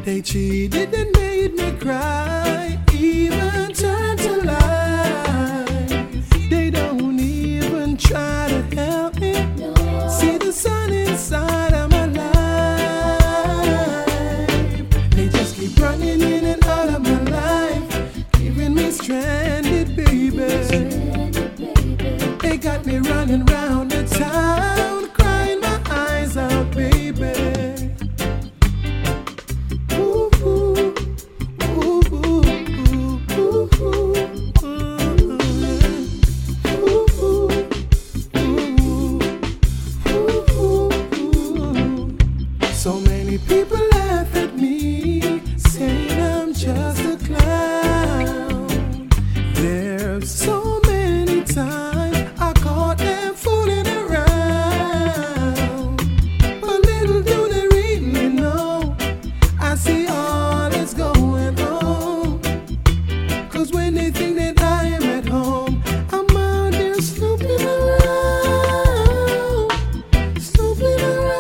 They cheated and made me cry, even turned to lies. They don't even try to help me see the sun inside of my life. They just keep running in and out of my life, leaving me stranded, baby. They got me running round the town, crying my eyes out, baby. So many people laugh at me, saying I'm just a clown. There's so many times I caught them fooling around, but little do they really know I see all that's going on. 'Cause when they think that I am at home, I'm out there snooping around, snooping around.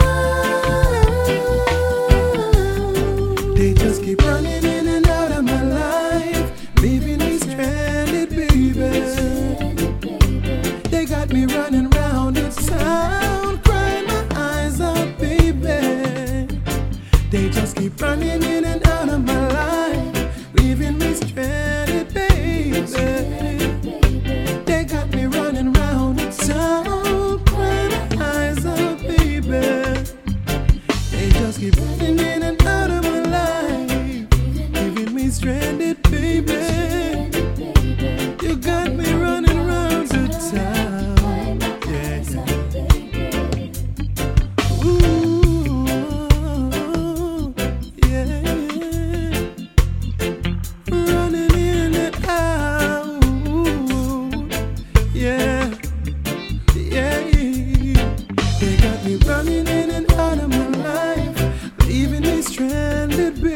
They just keep running in and out of my life, leaving me stranded, baby. They got me running round the town, crying my eyes out, baby. They just keep running in and out of my life, leaving me stranded, baby. They got me running round the town, crying my eyes out, baby. They just keep running in and out of my life, leaving me stranded, baby. You got me running around the town. Yeah. Ooh, yeah. Running in and out. Yeah. Yeah. They got me running in and out of my life, leaving me stranded, baby.